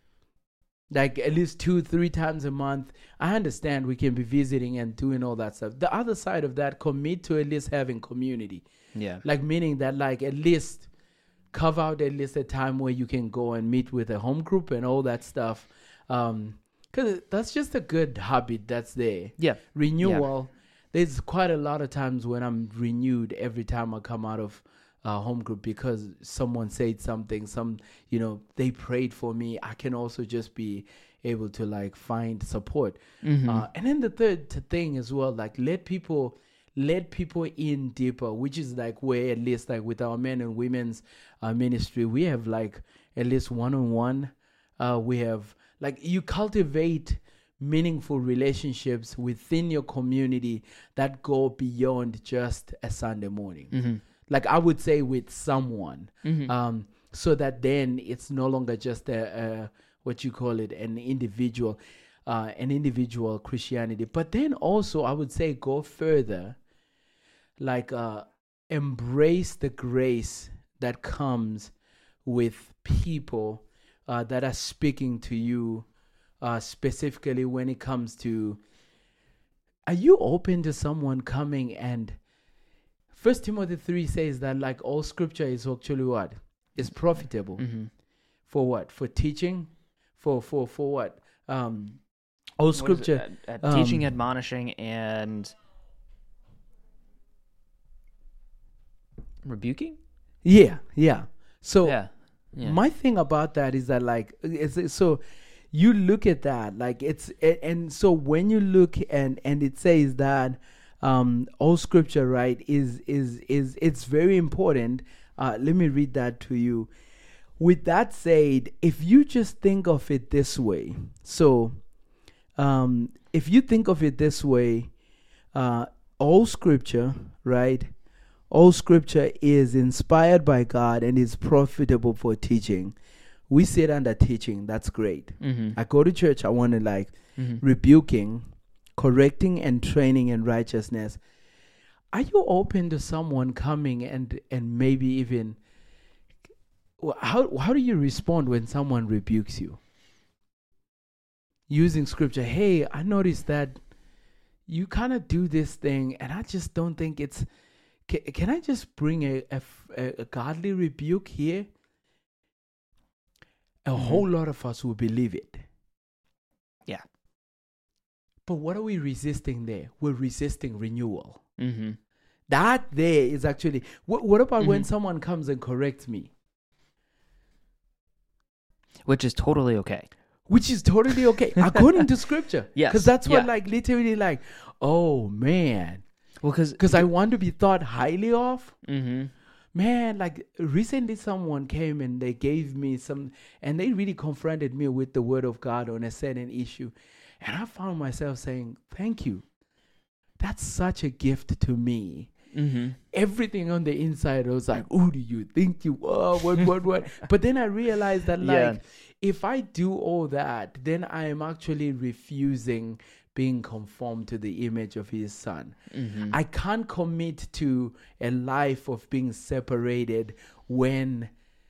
Speaker 2: Like at least two, three times a month. I understand we can be visiting and doing all that stuff. The other side of that, commit to at least having community.
Speaker 1: Yeah.
Speaker 2: Like meaning that like at least carve out at least a time where you can go and meet with a home group and all that stuff. Um, because that's just a good habit that's there.
Speaker 1: Yeah.
Speaker 2: Renewal. There's quite a lot of times when I'm renewed every time I come out of uh, home group because someone said something, some, you know, they prayed for me. I can also just be able to like find support.
Speaker 1: Mm-hmm.
Speaker 2: Uh, and then the third t- thing as well, like let people, let people in deeper, which is like where at least like with our men and women's uh, ministry, we have like at least one-on-one. Uh, we have like you cultivate meaningful relationships within your community that go beyond just a Sunday morning.
Speaker 1: Mm-hmm.
Speaker 2: Like I would say with someone,
Speaker 1: Mm-hmm.
Speaker 2: um, so that then it's no longer just a, a what you call it, an individual, uh, an individual Christianity. But then also I would say go further, like uh, embrace the grace that comes with people uh, that are speaking to you, uh, specifically when it comes to, are you open to someone coming and First Timothy three says that like all scripture is actually what? Is profitable.
Speaker 1: Mm-hmm.
Speaker 2: For what? For teaching? For for for what? Um all scripture.
Speaker 1: Uh, uh, teaching,
Speaker 2: um,
Speaker 1: admonishing, and rebuking.
Speaker 2: Yeah, yeah. So
Speaker 1: yeah. Yeah.
Speaker 2: my thing about that is that like it's, it's- so you look at that like it's a- and so when you look and and it says that um all scripture, right, is is is it's very important. Uh let me read that to you. With that said, if you just think of it this way, so um if you think of it this way, uh all scripture, right, all scripture is inspired by God and is profitable for teaching, we sit under teaching. That's great.
Speaker 1: Mm-hmm.
Speaker 2: I go to church. I want to like
Speaker 1: Mm-hmm.
Speaker 2: rebuking, correcting, and training in righteousness. Are you open to someone coming and and maybe even how how do you respond when someone rebukes you? Using scripture, hey, I noticed that you kind of do this thing, and I just don't think it's. Can, can I just bring a, a, a godly rebuke here? A
Speaker 1: Mm-hmm.
Speaker 2: whole lot of us will believe it.
Speaker 1: Yeah.
Speaker 2: But what are we resisting there? We're resisting renewal.
Speaker 1: Mm-hmm.
Speaker 2: That there is actually. What, what about when
Speaker 1: Mhm.
Speaker 2: someone comes and corrects me?
Speaker 1: Which is totally okay.
Speaker 2: Which is totally okay, according to scripture.
Speaker 1: Yes,
Speaker 2: Because that's what,
Speaker 1: yeah.
Speaker 2: like, literally, like, oh, man.
Speaker 1: Well, because
Speaker 2: Because I want to be thought highly of.
Speaker 1: mm-hmm.
Speaker 2: Man, like, recently someone came and they gave me some, and they really confronted me with the word of God on a certain issue. And I found myself saying, thank you. That's such a gift to me.
Speaker 1: Mm-hmm.
Speaker 2: Everything on the inside, I was like, who do you think you are? What, what, what? But then I realized that, like,
Speaker 1: Yeah.
Speaker 2: if I do all that, then I am actually refusing being conformed to the image of his son.
Speaker 1: Mm-hmm.
Speaker 2: I can't commit to a life of being separated when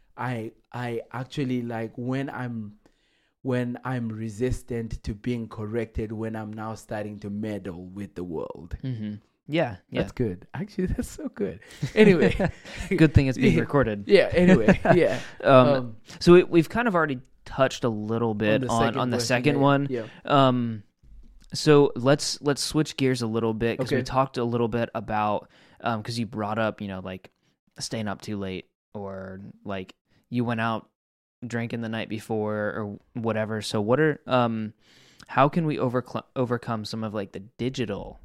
Speaker 2: I I actually like when I'm when I'm resistant to being corrected, when I'm now starting to meddle with the world.
Speaker 1: Mm-hmm. Yeah, yeah.
Speaker 2: That's good. Actually, that's so good. Anyway.
Speaker 1: Good thing it's being
Speaker 2: Yeah.
Speaker 1: recorded.
Speaker 2: Yeah, anyway. Yeah.
Speaker 1: Um,
Speaker 2: Um,
Speaker 1: so we, we've kind of already touched a little bit on on the
Speaker 2: version,
Speaker 1: second
Speaker 2: yeah,
Speaker 1: one.
Speaker 2: Yeah.
Speaker 1: Um, so let's let's switch gears a little bit because we
Speaker 2: Okay.
Speaker 1: talked a little bit about um because you brought up you know like staying up too late or like you went out drinking the night before or whatever. So what are um how can we overcl- overcome some of like the digital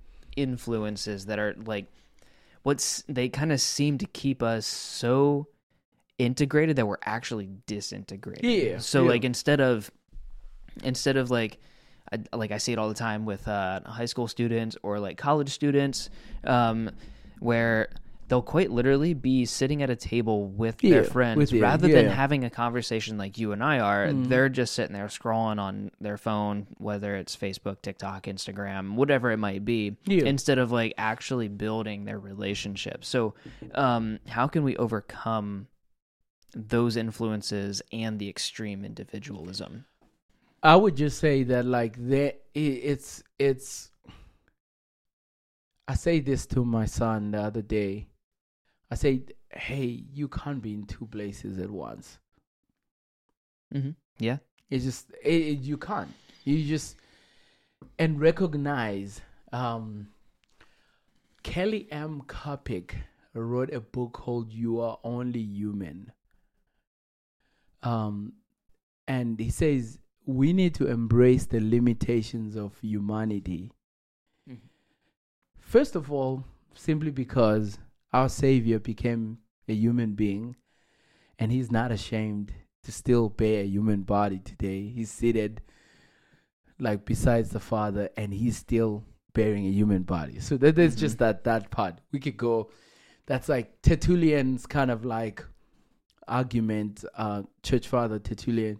Speaker 1: influences that are like what's they kind of seem to keep us so integrated that we're actually disintegrated.
Speaker 2: Yeah,
Speaker 1: So
Speaker 2: yeah.
Speaker 1: like instead of instead of like I, like I see it all the time with uh, high school students or like college students, um, where they'll quite literally be sitting at a table with
Speaker 2: Yeah,
Speaker 1: their friends
Speaker 2: with you,
Speaker 1: rather than
Speaker 2: yeah.
Speaker 1: having a conversation like you and I are.
Speaker 2: Mhm.
Speaker 1: They're just sitting there scrolling on their phone, whether it's Facebook, TikTok, Instagram, whatever it might be,
Speaker 2: Yeah.
Speaker 1: instead of like actually building their relationship. So, um, how can we overcome those influences and the extreme individualism?
Speaker 2: I would just say that like there i- it's it's I say this to my son the other day. I say, hey, you can't be in two places at once.
Speaker 1: Mm-hmm. Yeah.
Speaker 2: It's just it, it- you can't. You just and recognize. Um, Kelly M. Kapik wrote a book called "You Are Only Human." Um, and he says we need to embrace the limitations of humanity.
Speaker 1: Mhm.
Speaker 2: First of all, simply because our Savior became a human being, and he's not ashamed to still bear a human body today. He's seated like besides the Father, and he's still bearing a human body. So that, there's
Speaker 1: Mhm.
Speaker 2: just that that part. We could go. That's like Tertullian's kind of like argument, uh, Church Father Tertullian.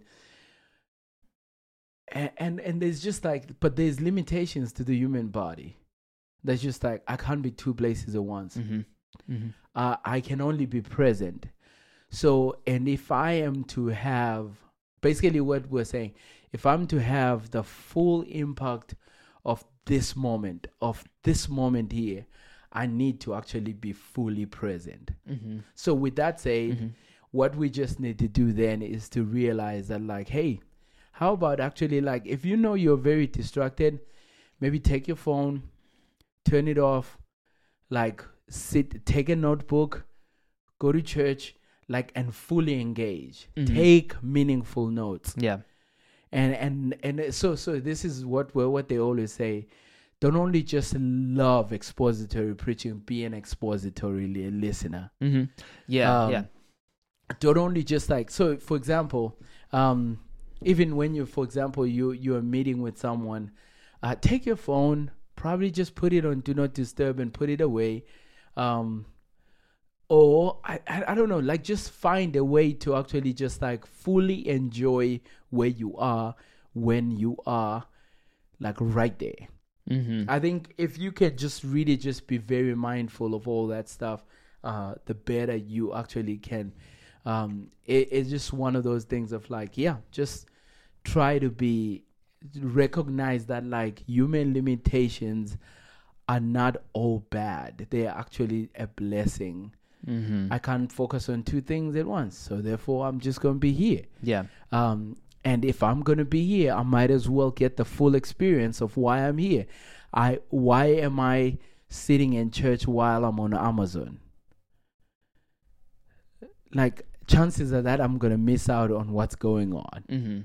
Speaker 2: And, and and there's just like, but there's limitations to the human body. There's just like I can't be two places at once.
Speaker 1: Mm-hmm. Mm-hmm.
Speaker 2: Uh, I can only be present. So, and if I am to have, basically what we're saying, if I'm to have the full impact of this moment, of this moment here, I need to actually be fully present.
Speaker 1: Mm-hmm.
Speaker 2: So with that said,
Speaker 1: Mm-hmm.
Speaker 2: what we just need to do then is to realize that like, hey, how about actually like, if you know you're very distracted, maybe take your phone, turn it off, like sit, take a notebook, go to church, like, and fully engage.
Speaker 1: Mhm.
Speaker 2: Take meaningful notes.
Speaker 1: Yeah.
Speaker 2: And and and so so this is what we what they always say. Don't only just love expository preaching, be an expository li- listener.
Speaker 1: Mm-hmm. Yeah.
Speaker 2: Um,
Speaker 1: yeah.
Speaker 2: Don't only just like, so for example, um, even when you, for example, you you're meeting with someone, uh, take your phone, probably just put it on do not disturb and put it away. Um, or I, I I don't know, like just find a way to actually just like fully enjoy where you are when you are like right there.
Speaker 1: Mm-hmm.
Speaker 2: I think if you can just really just be very mindful of all that stuff, uh, the better you actually can. Um, it, it's just one of those things of like, yeah, just try to be, recognize that like human limitations are not all bad. They are actually a blessing.
Speaker 1: Mm-hmm.
Speaker 2: I can't focus on two things at once, so therefore I'm just going to be here.
Speaker 1: Yeah.
Speaker 2: Um, and if I'm going to be here, I might as well get the full experience of why I'm here. I why am I sitting in church while I'm on Amazon? Like, chances are that I'm going to miss out on what's going on.
Speaker 1: Mm-hmm.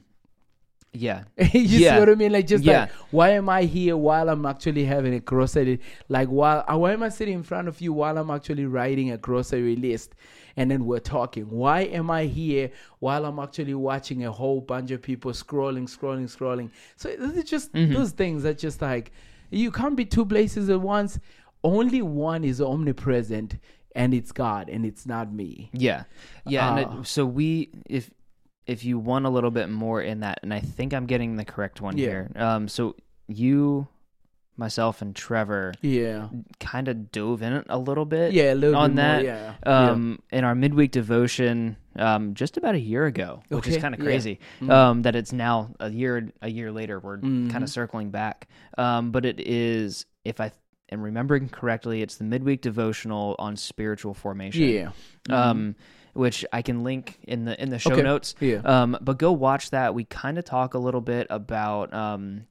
Speaker 1: Yeah.
Speaker 2: you
Speaker 1: yeah.
Speaker 2: see what I mean? Like, just
Speaker 1: yeah.
Speaker 2: like, why am I here while I'm actually having a grocery? Like, while uh, why am I sitting in front of you while I'm actually writing a grocery list, and then we're talking? Why am I here while I'm actually watching a whole bunch of people scrolling, scrolling, scrolling? So it's just
Speaker 1: Mm-hmm.
Speaker 2: those things that just like, you can't be two places at once. Only one is omnipresent, and it's God, and it's not me.
Speaker 1: Yeah. Yeah.
Speaker 2: Uh,
Speaker 1: and it, so we, if, if you want a little bit more in that, and I think I'm getting the correct one
Speaker 2: Yeah.
Speaker 1: here. Um, so you, myself, and Trevor
Speaker 2: Yeah.
Speaker 1: kind of dove in a little bit
Speaker 2: Yeah, a little
Speaker 1: on
Speaker 2: bit
Speaker 1: that.
Speaker 2: more, yeah.
Speaker 1: Um, in our midweek devotion, um, just about a year ago, which is
Speaker 2: Okay,
Speaker 1: kind of
Speaker 2: yeah.
Speaker 1: crazy.
Speaker 2: Mm.
Speaker 1: Um, that it's now a year, a year later, we're
Speaker 2: Mhm.
Speaker 1: kind of circling back. Um, but it is, if I am remembering correctly, it's the midweek devotional on spiritual formation.
Speaker 2: Yeah.
Speaker 1: Um, which I can link in the in the show
Speaker 2: Okay.
Speaker 1: notes.
Speaker 2: Yeah.
Speaker 1: Um, but go watch that. We kind of talk a little bit about. Um,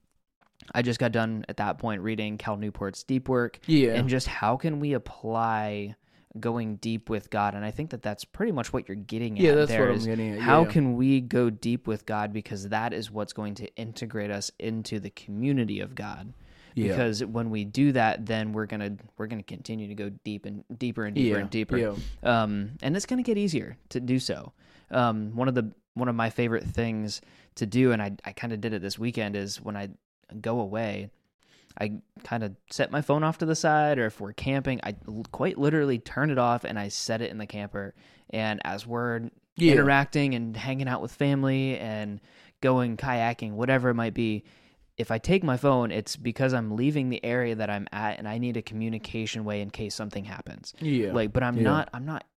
Speaker 1: I just got done at that point reading Cal Newport's Deep Work,
Speaker 2: Yeah.
Speaker 1: and just how can we apply going deep with God. And I think that that's pretty much what you're getting at.
Speaker 2: Yeah, that's
Speaker 1: there
Speaker 2: what I'm
Speaker 1: is
Speaker 2: getting at.
Speaker 1: How
Speaker 2: Yeah.
Speaker 1: can we go deep with God, because that is what's going to integrate us into the community of God.
Speaker 2: Yeah.
Speaker 1: Because when we do that, then we're gonna we're gonna continue to go deep and deeper and deeper
Speaker 2: Yeah,
Speaker 1: and deeper.
Speaker 2: yeah.
Speaker 1: Um, and it's gonna get easier to do so. Um, one of the one of my favorite things to do, and I I kind of did it this weekend, is when I go away, I kind of set my phone off to the side, or if we're camping, I l- quite literally turn it off and I set it in the camper. And as we're
Speaker 2: Yeah.
Speaker 1: interacting and hanging out with family and going kayaking, whatever it might be, if I take my phone, it's because I'm leaving the area that I'm at and I need a communication way in case something happens.
Speaker 2: Yeah.
Speaker 1: Like, but I'm
Speaker 2: Yeah.
Speaker 1: not, I'm not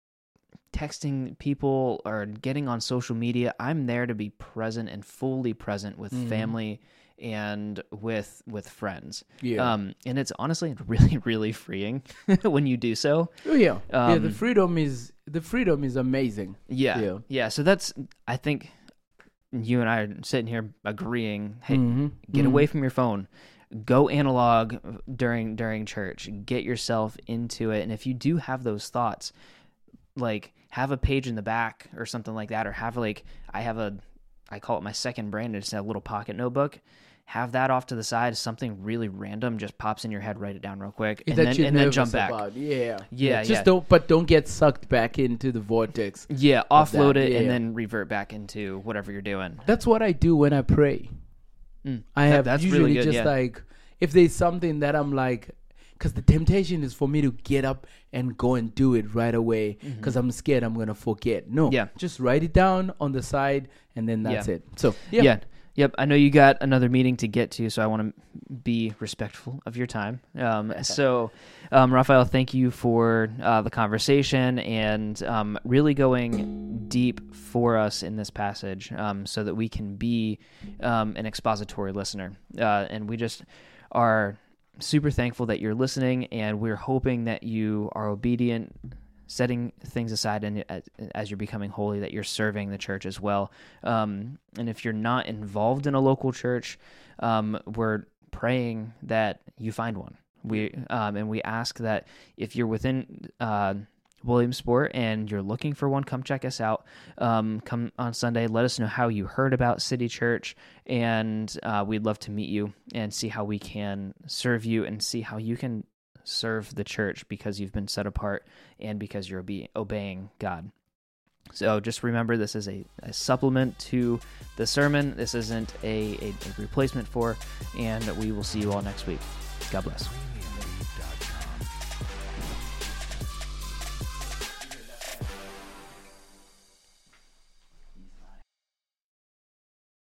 Speaker 1: texting people or getting on social media. I'm there to be present and fully present with
Speaker 2: Mhm.
Speaker 1: family and with, with friends.
Speaker 2: Yeah.
Speaker 1: Um, and it's honestly really, really freeing when you do so.
Speaker 2: Oh yeah. yeah. The
Speaker 1: um,
Speaker 2: freedom is the freedom is amazing.
Speaker 1: Yeah.
Speaker 2: Yeah.
Speaker 1: Yeah. So that's, I think you and I are sitting here agreeing, hey,
Speaker 2: Mhm.
Speaker 1: get
Speaker 2: Mhm.
Speaker 1: away from your phone, go analog during during church, get yourself into it. And if you do have those thoughts, like have a page in the back or something like that, or have like, I have a, I call it my second brain, it's a little pocket notebook. Have that off to the side. Something really random just pops in your head, write it down real quick, and
Speaker 2: that
Speaker 1: then
Speaker 2: you're
Speaker 1: and then jump
Speaker 2: nervous
Speaker 1: back.
Speaker 2: about. Yeah.
Speaker 1: Yeah,
Speaker 2: Just
Speaker 1: yeah.
Speaker 2: don't, but don't get sucked back into the vortex.
Speaker 1: Yeah,
Speaker 2: of
Speaker 1: offload
Speaker 2: that,
Speaker 1: it and
Speaker 2: yeah.
Speaker 1: then revert back into whatever you're doing.
Speaker 2: That's what I do when I pray.
Speaker 1: Mm.
Speaker 2: I
Speaker 1: That-
Speaker 2: have
Speaker 1: that's
Speaker 2: usually
Speaker 1: really good,
Speaker 2: just
Speaker 1: yeah.
Speaker 2: like, if there's something that I'm like, because the temptation is for me to get up and go and do it right away because I'm scared I'm going to forget. No,
Speaker 1: Mm-hmm. Yeah.
Speaker 2: just write it down on the side and then that's
Speaker 1: Yeah.
Speaker 2: it. So,
Speaker 1: Yeah.
Speaker 2: yeah.
Speaker 1: Yep. I know you got another meeting to get to, so I want to be respectful of your time. Um, so, um, Raphael, thank you for uh, the conversation and um, really going deep for us in this passage, um, so that we can be um, an expository listener. Uh, and we just are super thankful that you're listening, and we're hoping that you are obedient, setting things aside, and as, as you're becoming holy, that you're serving the church as well. Um, and if you're not involved in a local church, um, we're praying that you find one. We um, and we ask that if you're within uh, Williamsport and you're looking for one, come check us out. Um, come on Sunday. Let us know how you heard about City Church, and uh, we'd love to meet you and see how we can serve you and see how you can serve the church because you've been set apart and because you're obe- obeying God. So just remember, this is a, a supplement to the sermon. This isn't a, a, a replacement for, and we will see you all next week. God bless.